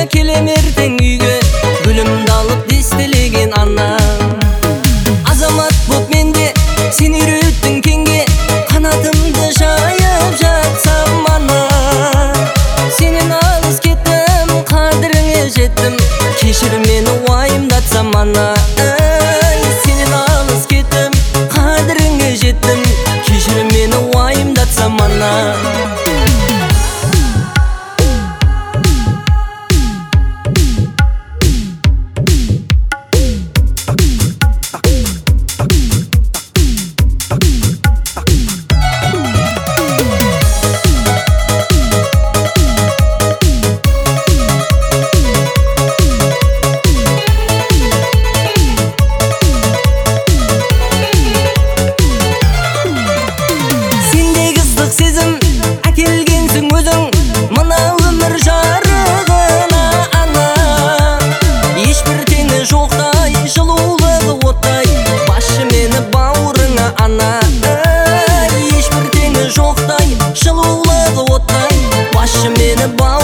келем ертең үйге, гүлімді алып дестелеген ана. Азамат боп менде сен үйреттің кеңге, қанатымды жайып жатсам ана. Сенен алыс кеттім, қадіріңе жеттім, кешір мені уайымдатсам ана. Сенен алыс кеттім, қадіріңе жеттім, кешір мені уайымдатсам ана. Сезім әкелгенсің өзің мына өмір жарығына ана. Ешбір теңі жоқтай, жылулығы оттай, басшы мені бауырыңа ана. Ешбір теңі жоқтай, жылулығы оттай, басшы мені бауырыңа.